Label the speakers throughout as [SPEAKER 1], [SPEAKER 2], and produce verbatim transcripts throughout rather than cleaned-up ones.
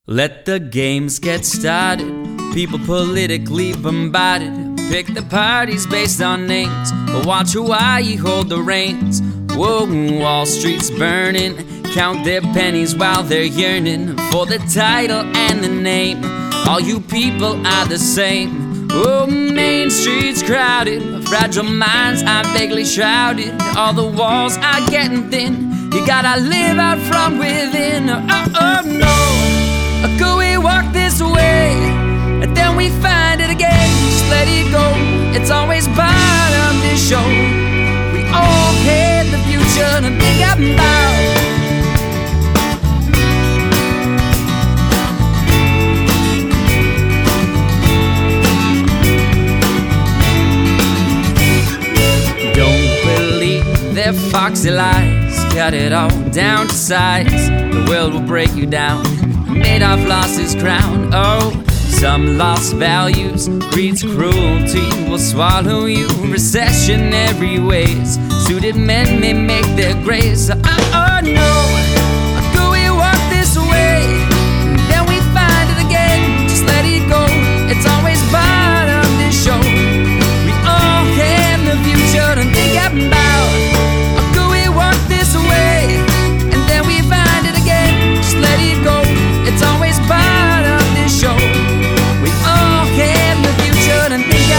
[SPEAKER 1] Let the games get started. People politically bombarded. Pick the parties based on names, but watch Hawaii hold the reins. Whoa, Wall Street's burning. Count their pennies while they're yearning for the title and the name. All you people are the same. Oh, Main Street's crowded. Fragile minds are vaguely shrouded. All the walls are getting thin. You gotta live out from within. Oh, oh no. Go we walk this way, and then we find it again. Just let it go. It's always part of this show. We all had the future to think about. Don't believe their foxy lies. Cut it all down to size. The world will break you down. Madoff lost his crown. Oh, some lost values. Greed's cruelty will swallow you. Recessionary ways. Suited men may make their graves. Oh, oh no. Go we walk this way, then we find it again. Just let it go. It's always part of this show. We all have the future to think about. Go we walk this way, and then we find it again. Just let it go. It's always part of this show. We all have the future to think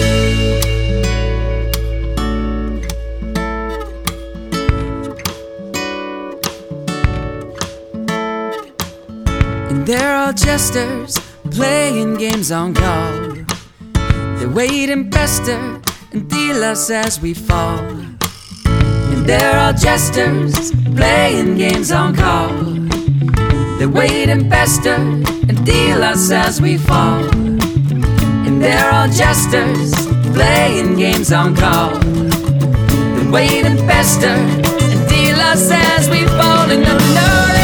[SPEAKER 1] of. And they're all jesters playing games on call. They wait and pester and deal us as we fall. And they're all jesters playing games on call. They wait and pester and deal us as we fall. And they're all jesters playing games on call. They wait and pester and deal us as we fall. And no, no,